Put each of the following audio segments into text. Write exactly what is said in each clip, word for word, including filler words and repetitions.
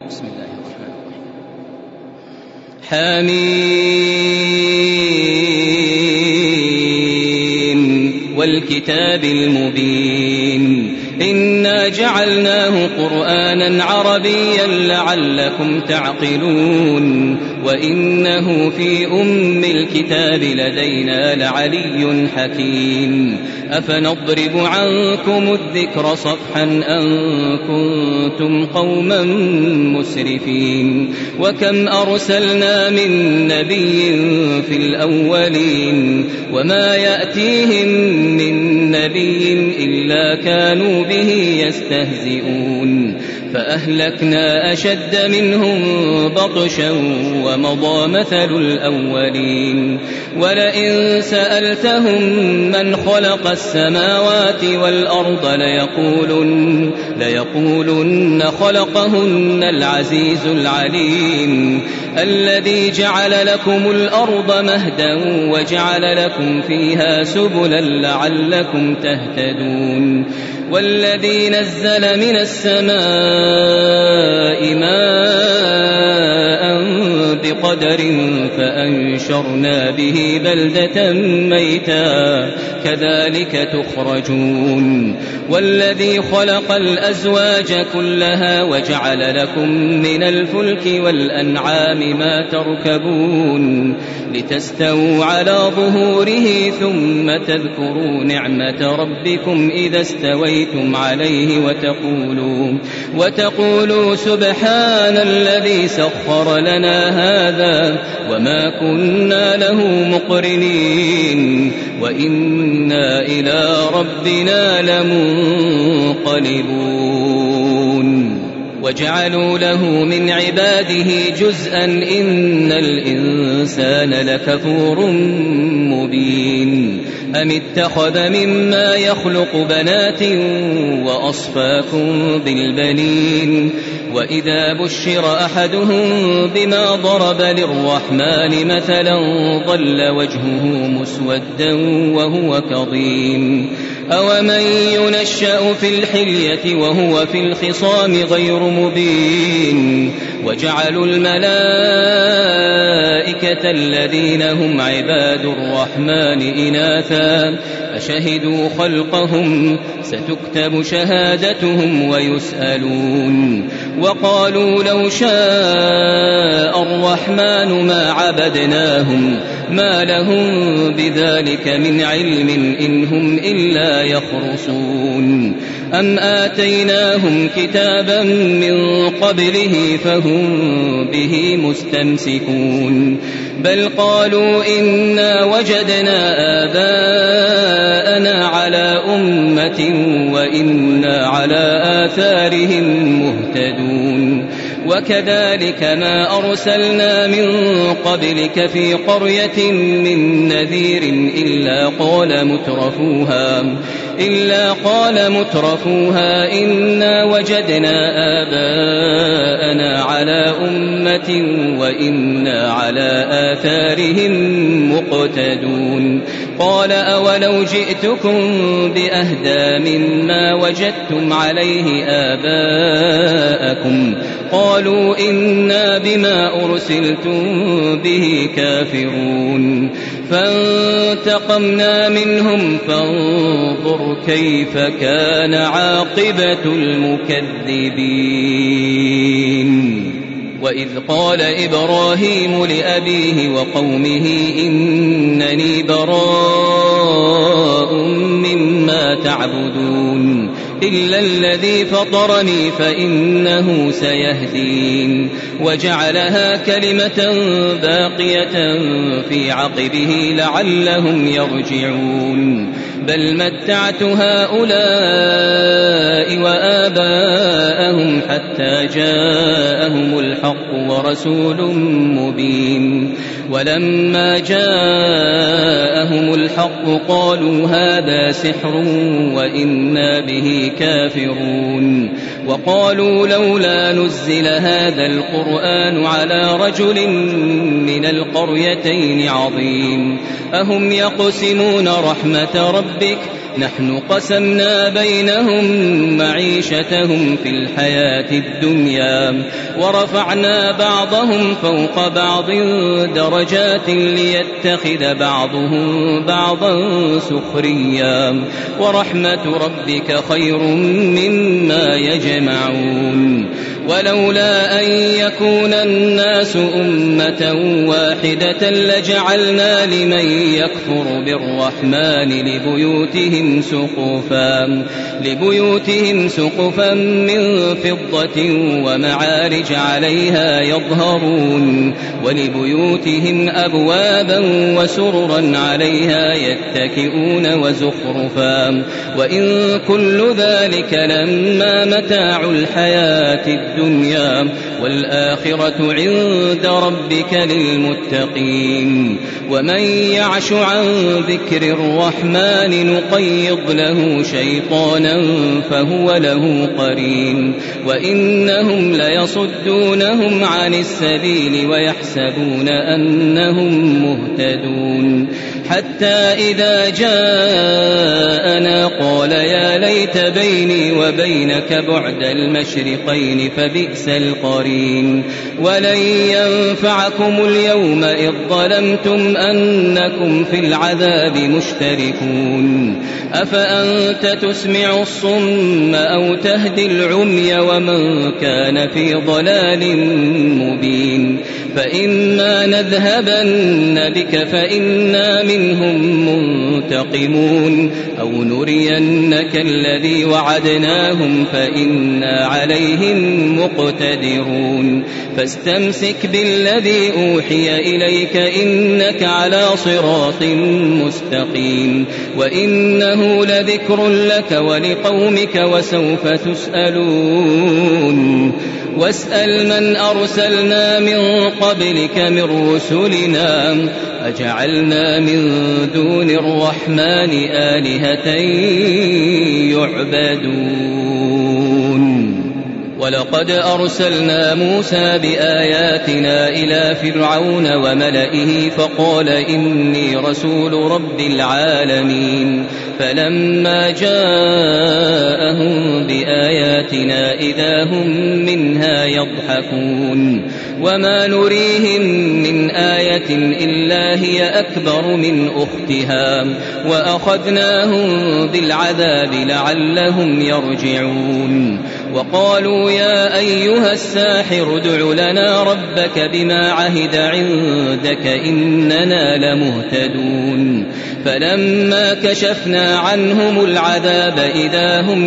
بسم الله الرحمن الرحيم. حميم والكتاب المبين إنا جعلناه قرآنا عربيا لعلكم تعقلون وإنه في أم الكتاب لدينا لعلي حكيم أفنضرب عنكم الذكر صفحا أن كنتم قوما مسرفين وكم أرسلنا من نبي في الأولين وما يأتيهم من نبي إلا كانوا به يستهزئون فأهلكنا أشد منهم بطشا ومضى مثل الأولين ولئن سألتهم من خلق السماوات والأرض ليقولن, ليقولن خلقهن العزيز العليم الذي جعل لكم الأرض مهدا وجعل لكم فيها سبلا لعلكم تهتدون والذي نزل من السماء ماء بقدر فأنشرنا به بلدة ميتا كذلك تخرجون والذي خلق الأزواج كلها وجعل لكم من الفلك والأنعام ما تركبون لتستووا على ظهوره ثم تذكروا نعمة ربكم إذا استويتم عليه وتقولوا, وتقولوا سبحان الذي سخر لنا هذا وما كنا له مقرنين وإنا إلى ربنا لمنقلبون وجعلوا له من عباده جزءا إن الإنسان لكفور مبين أم اتخذ مما يخلق بنات وأصفاكم بالبنين وإذا بشر أحدهم بما ضرب للرحمن مثلا ظل وجهه مسودا وهو كظيم أومن ينشأ في الحلية وهو في الخصام غير مبين وجعلوا الملائكة الذين هم عباد الرحمن إناثا أشهدوا خلقهم ستكتب شهادتهم ويسألون وقالوا لو شاء الرحمن ما عبدناهم ما لهم بذلك من علم إن هم إلا يخرصون أم آتيناهم كتابا من قبله فهم به مستمسكون بل قالوا إنا وجدنا آباءنا على أمة وإنا على آثارهم مهتدون وكذلك ما أرسلنا من قبلك في قرية من نذير إلا قال مترفوها إلا قال مترفوها إنا وجدنا آباءنا على أمة وإنا على آثارهم مقتدون قال أولو جئتكم بأهدى مما وجدتم عليه آباءكم قالوا إنا بما أرسلتم به كافرون فانتقمنا منهم فانظر كيف كان عاقبة المكذبين وإذ قال إبراهيم لأبيه وقومه إنني براء مما تعبدون إلا الذي فطرني فإنه سيهدين وجعلها كلمة باقية في عقبه لعلهم يرجعون بل متعت هؤلاء وآباءهم حتى جاءهم الحق ورسول مبين ولما جاءهم الحق قالوا هذا سحر وإنا به كافرون وقالوا لولا نزل هذا القرآن على رجل من القريتين عظيم أهم يقسمون رحمة ربك نحن قسمنا بينهم معيشتهم في الحياة الدنيا ورفعنا بعضهم فوق بعض درجات ليتخذ بعضهم بعضا سخريا ورحمة ربك خير مما يجمعون ولولا أن يكون الناس أمة واحدة لجعلنا لمن يكفر بالرحمن لبيوتهم سقفا لبيوتهم سقفا من فضة ومعارج عليها يظهرون ولبيوتهم أبوابا وسررا عليها يتكئون وزخرفا وإن كل ذلك لما متاع الحياة الدنيا والآخرة عند ربك للمتقين ومن يعش عن ذكر الرحمن نقيض له شيطانا فهو له قرين وإنهم ليصدونهم عن السبيل ويحسبون أنهم مهتدون حتى إذا جاءنا قال يا ليت بيني وبينك بعد المشرقين فبئس القرين ولن ينفعكم اليوم إذ ظلمتم أنكم في العذاب مشتركون أفأنت تسمع الصم أو تهدي العمي ومن كان في ضلال مبين فإما نذهبن بك فإنا منهم منتقمون أو نرينك الذي وعدناهم فإنا عليهم مقتدرون فاستمسك بالذي أوحي إليك إنك على صراط مستقيم وإنه لذكر لك ولقومك وسوف تسألون واسأل من أرسلنا من قبلك من رسلنا أجعلنا من دون الرحمن آلهة يعبدون ولقد أرسلنا موسى بآياتنا إلى فرعون وملئه فقال إني رسول رب العالمين فلما جاءهم بآياتنا إذا هم منها يضحكون وما نريهم من آية إلا هي أكبر من أختها وأخذناهم بالعذاب لعلهم يرجعون وقالوا يا أيها الساحر ادع لنا ربك بما عهد عندك إننا لمهتدون فلما كشفنا عنهم العذاب إذا هم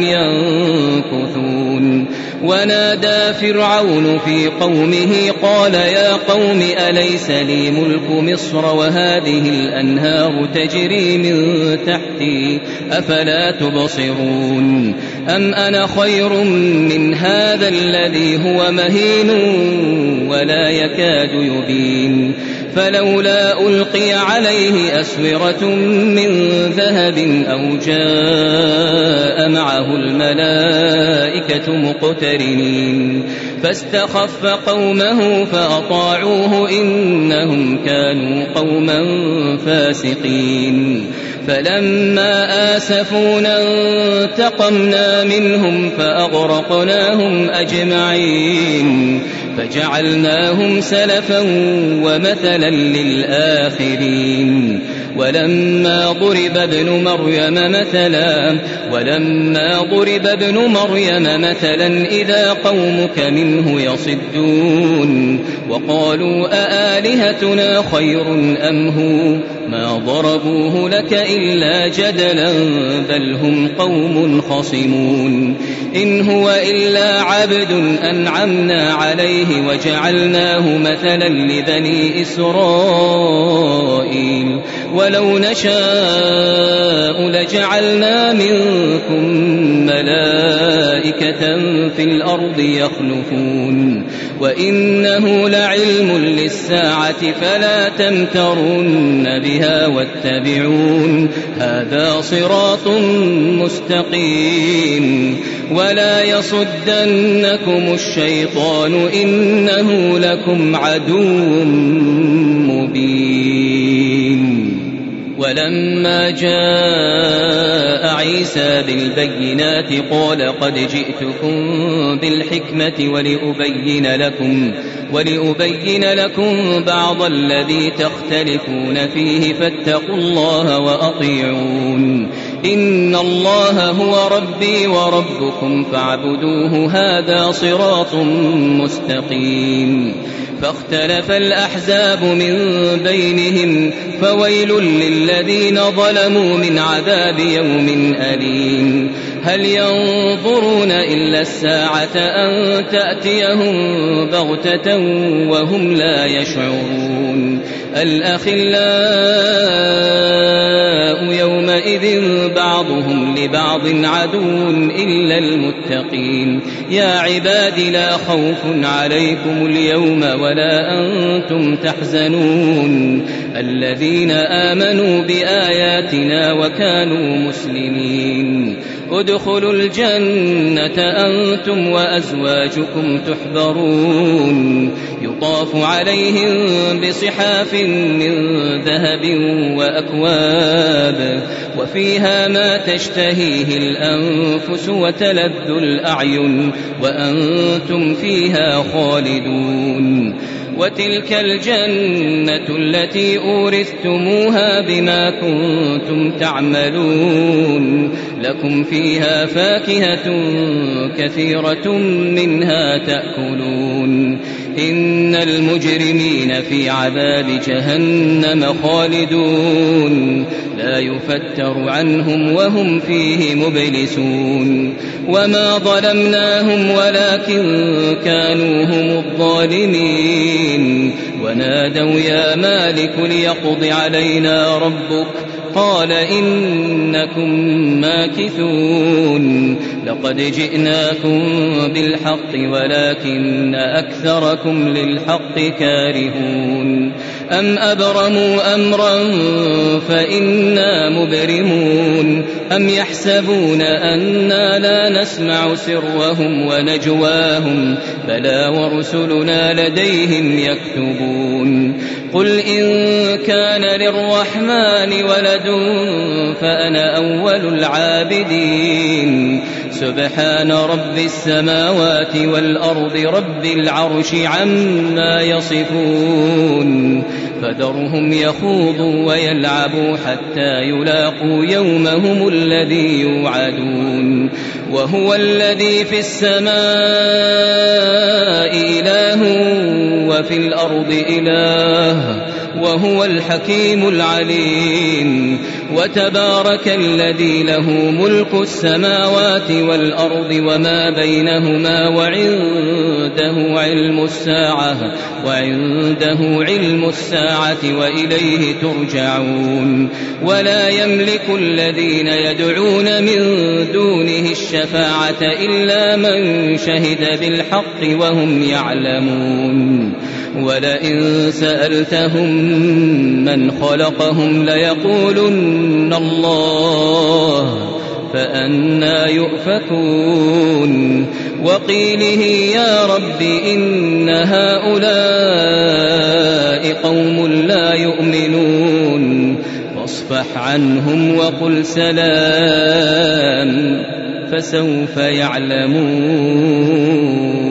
ينكثون ونادى فرعون في قومه قال يا قوم أليس لي ملك مصر وهذه الأنهار تجري من تحتي أفلا تبصرون أم أنا خير من هذا الذي هو مهين ولا يكاد يبين فلولا ألقي عليه أسورة من ذهب أو جاء معه الملائكة مقترنين فاستخف قومه فأطاعوه إنهم كانوا قوما فاسقين فلما آسفونا انتقمنا منهم فأغرقناهم أجمعين فجعلناهم سلفا ومثلا للآخرين ولما ضرب ابن مريم مثلا ولما ضرب ابن مريم مثلا إذا قومك منه يصدون وقالوا أآلهتنا خير أم هو ما ضربوه لك إلا جدلا بل هم قوم خصمون إن هو إلا عبد أنعمنا عليه وجعلناه مثلا لبني إسرائيل ولو نشاء لجعلنا منكم ملائكة في الأرض يخلفون وإنه لعلم للساعة فلا تمترن بها واتبعون هذا صراط مستقيم ولا يصدنكم الشيطان إنه لكم عدو مبين ولما جاء عيسى بالبينات قال قد جئتكم بالحكمة ولأبين لكم ولأبين لكم بعض الذي تختلفون فيه فاتقوا الله وأطيعون إن الله هو ربي وربكم فاعبدوه هذا صراط مستقيم. فاختلف الأحزاب من بينهم فويل للذين ظلموا من عذاب يوم أليم. هل ينظرون إلا الساعة أن تأتيهم بغتة وهم لا يشعرون. الأخلاء يومئذ بعضهم لبعض عدو إلا المتقين. يا عباد لا خوف عليكم اليوم ولا أنتم تحزنون الذين آمنوا بآياتنا وكانوا مسلمين. ادخلوا الجنة أنتم وأزواجكم تحبرون يطاف عليهم بصحاف من ذهب وأكواب وفيها ما تشتهيه الأنفس وتلذ الأعين وأنتم فيها خالدون. وتلك الجنة التي أورثتموها بما كنتم تعملون لكم فيها فاكهة كثيرة منها تأكلون. إن المجرمين في عذاب جهنم خالدون لا يفتر عنهم وهم فيه مبلسون. وما ظلمناهم ولكن كانوا هم الظالمين. ونادوا يا مالك ليقض علينا ربك قال إنكم ماكثون. لقد جئناكم بالحق ولكن أكثركم للحق كارهون. أم أبرموا أمرا فإنا مبرمون أم يحسبون أنا لا نسمع سرهم ونجواهم بلى ورسلنا لديهم يكتبون. قل إن كان للرحمن ولد فأنا أول العابدين. سبحان رب السماوات والأرض رب العرش عما يصفون. فذرهم يخوضوا ويلعبوا حتى يلاقوا يومهم الذي يوعدون. وهو الذي في السماء إله وفي الأرض إله وهو الحكيم العليم. وتبارك الذي له ملك السماوات والأرض وما بينهما وعنده علم الساعة وعنده علم الساعة وإليه ترجعون. ولا يملك الذين يدعون من دونه الشفاعة إلا من شهد بالحق وهم يعلمون. ولئن سألتهم من خلقهم ليقولن الله فأنى يؤفكون. وقيله يا رب إن هؤلاء قوم لا يؤمنون فاصفح عنهم وقل سلام فسوف يعلمون.